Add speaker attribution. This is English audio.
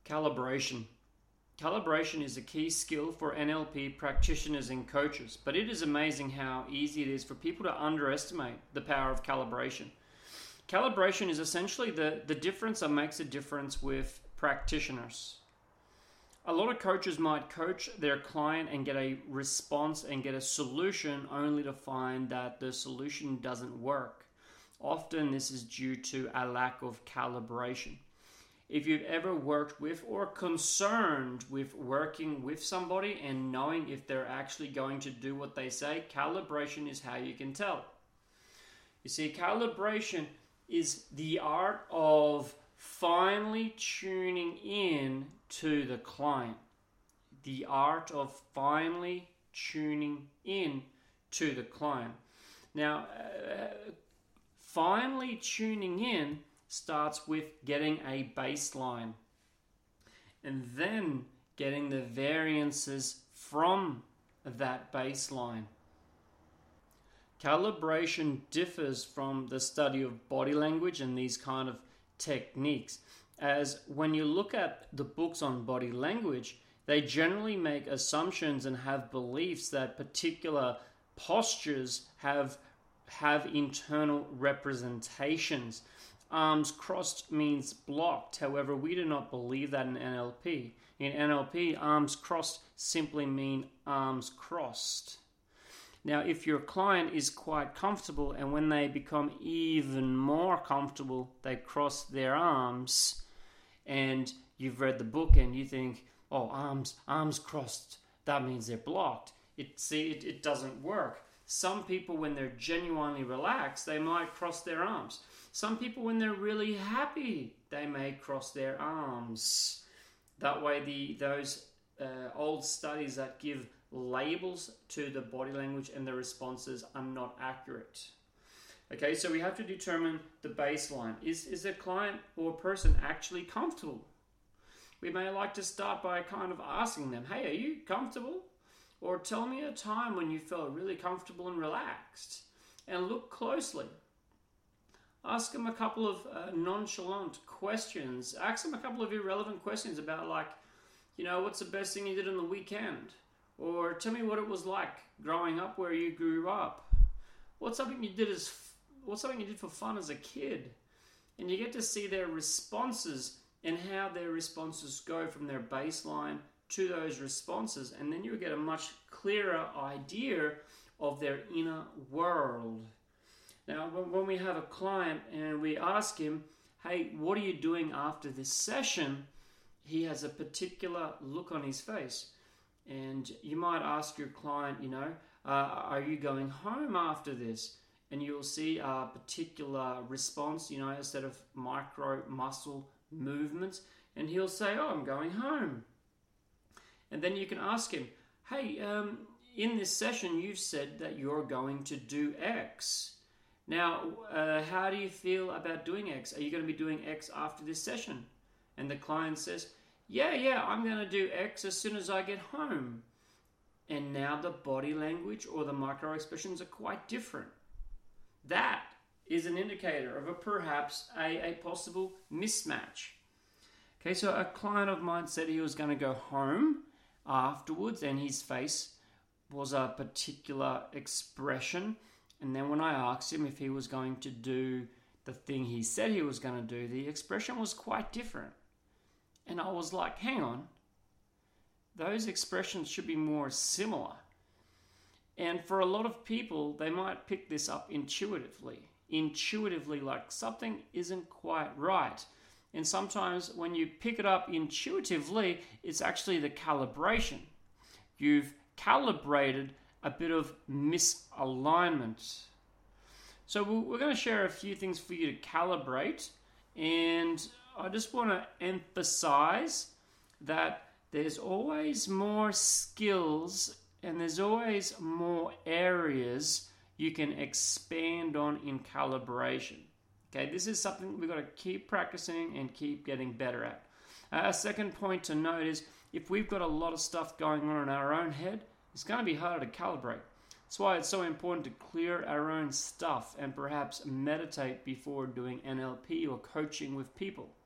Speaker 1: Calibration. Calibration is a key skill for NLP practitioners and coaches, but it is amazing how easy it is for people to underestimate the power of calibration. Calibration is essentially the difference that makes a difference with practitioners. A lot of coaches might coach their client and get a response and get a solution only to find that the solution doesn't work. Often this is due to a lack of calibration. If you've ever worked with or concerned with working with somebody and knowing if they're actually going to do what they say, calibration is how you can tell. You see, calibration is the art of finely tuning in to the client. The art of finely tuning in to the client. Now, finely tuning in starts with getting a baseline and then getting the variances from that baseline. Calibration differs from the study of body language and these kind of techniques, as when you look at the books on body language, they generally make assumptions and have beliefs that particular postures have internal representations. Arms crossed means blocked. However, we do not believe that in NLP. In NLP, arms crossed simply mean arms crossed. Now, if your client is quite comfortable and when they become even more comfortable, they cross their arms, and you've read the book and you think, oh, arms crossed, that means they're blocked. It doesn't work. Some people, when they're genuinely relaxed, they might cross their arms. Some people, when they're really happy, they may cross their arms. That way, those old studies that give labels to the body language and the responses are not accurate. Okay, so we have to determine the baseline. Is the client or person actually comfortable? We may like to start by kind of asking them, hey, are you comfortable? Or tell me a time when you felt really comfortable and relaxed. And look closely. Ask them a couple of nonchalant questions. Ask them a couple of irrelevant questions about, like, what's the best thing you did on the weekend? Or tell me what it was like growing up where you grew up. What's something you did for fun as a kid? And you get to see their responses and how their responses go from their baseline to those responses, and then you get a much clearer idea of their inner world. Now, when we have a client and we ask him, hey, what are you doing after this session? He has a particular look on his face. And you might ask your client, are you going home after this? And you'll see a particular response, instead of micro muscle movements. And he'll say, oh, I'm going home. And then you can ask him, hey, in this session, you've said that you're going to do X. Now, how do you feel about doing X? Are you going to be doing X after this session? And the client says, yeah, I'm going to do X as soon as I get home. And now the body language or the micro expressions are quite different. That is an indicator of perhaps a possible mismatch. Okay, so a client of mine said he was going to go home afterwards and his face was a particular expression. And then when I asked him if he was going to do the thing he said he was going to do, the expression was quite different. And I was like, hang on, those expressions should be more similar. And for a lot of people, they might pick this up intuitively, like something isn't quite right. And sometimes when you pick it up intuitively, it's actually the calibration. You've calibrated a bit of misalignment. So we're going to share a few things for you to calibrate. And I just want to emphasize that there's always more skills and there's always more areas you can expand on in calibration. Okay, this is something we've got to keep practicing and keep getting better at. A second point to note is if we've got a lot of stuff going on in our own head, it's going to be harder to calibrate. That's why it's so important to clear our own stuff and perhaps meditate before doing NLP or coaching with people.